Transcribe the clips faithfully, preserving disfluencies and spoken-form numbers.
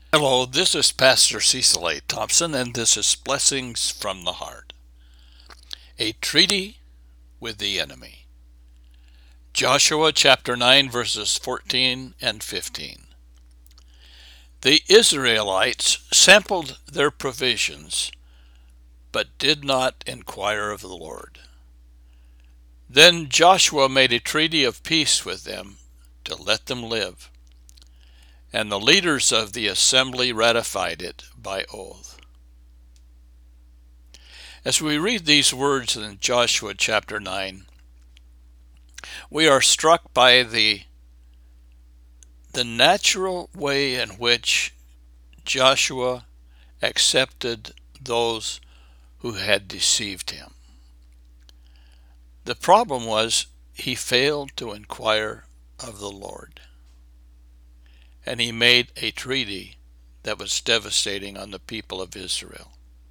Hello, this is Pastor Cecil A. Thompson, and this is Blessings from the Heart. A treaty with the enemy. Joshua chapter nine, verses fourteen and fifteen. The Israelites sampled their provisions, but did not inquire of the Lord. Then Joshua made a treaty of peace with them to let them live, and the leaders of the assembly ratified it by oath. As we read these words in Joshua chapter nine, we are struck by the, the natural way in which Joshua accepted those who had deceived him. The problem was he failed to inquire of the Lord, and he made a treaty that was devastating on the people of Israel.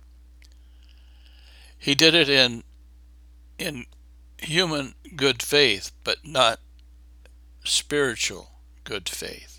He did it in in human good faith, but not spiritual good faith.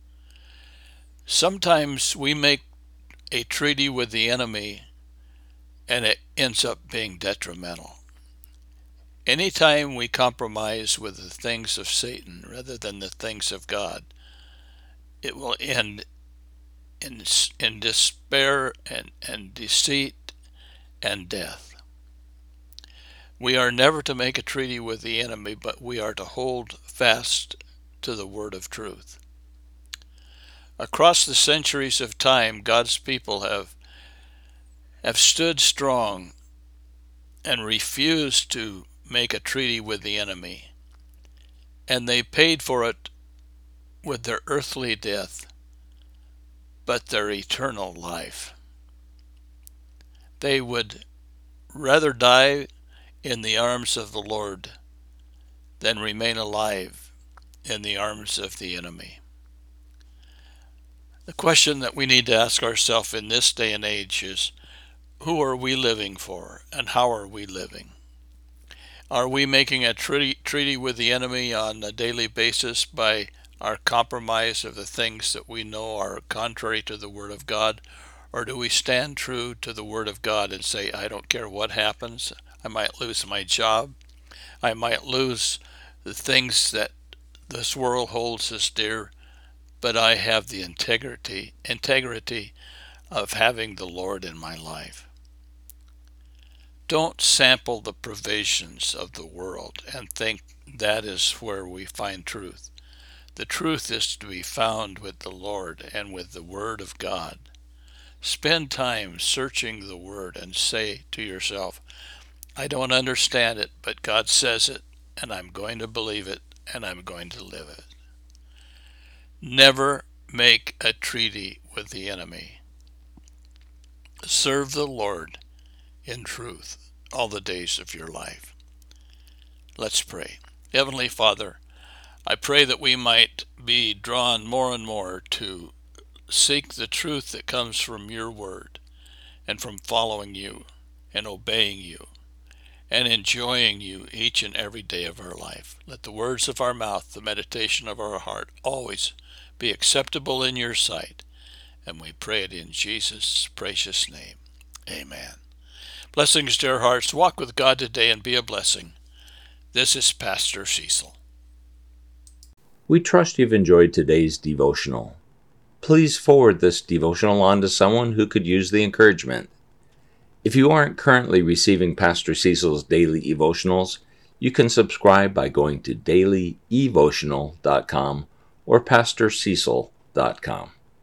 Sometimes we make a treaty with the enemy and it ends up being detrimental. Anytime we compromise with the things of Satan rather than the things of God, it will end in, in despair and, and deceit and death. We are never to make a treaty with the enemy, but we are to hold fast to the word of truth. Across the centuries of time, God's people have, have stood strong and refused to make a treaty with the enemy, and they paid for it with their earthly death, but their eternal life. They would rather die in the arms of the Lord than remain alive in the arms of the enemy. The question that we need to ask ourselves in this day and age is, who are we living for, and how are we living? Are we making a treaty, treaty with the enemy on a daily basis by our compromise of the things that we know are contrary to the Word of God? Or do we stand true to the Word of God and say, I don't care what happens, I might lose my job, I might lose the things that this world holds as dear, but I have the integrity, integrity of having the Lord in my life. Don't sample the provisions of the world and think that is where we find truth. The truth is to be found with the Lord and with the Word of God. Spend time searching the Word and say to yourself, I don't understand it, but God says it, and I'm going to believe it, and I'm going to live it. Never make a treaty with the enemy. Serve the Lord in truth all the days of your life. Let's pray. Heavenly Father, I pray that we might be drawn more and more to seek the truth that comes from your word and from following you and obeying you and enjoying you each and every day of our life. Let the words of our mouth, the meditation of our heart, always be acceptable in your sight. And we pray it in Jesus' precious name. Amen. Blessings, dear hearts. Walk with God today and be a blessing. This is Pastor Cecil. We trust you've enjoyed today's devotional. Please forward this devotional on to someone who could use the encouragement. If you aren't currently receiving Pastor Cecil's daily devotionals, you can subscribe by going to daily evotional dot com or pastor cecil dot com.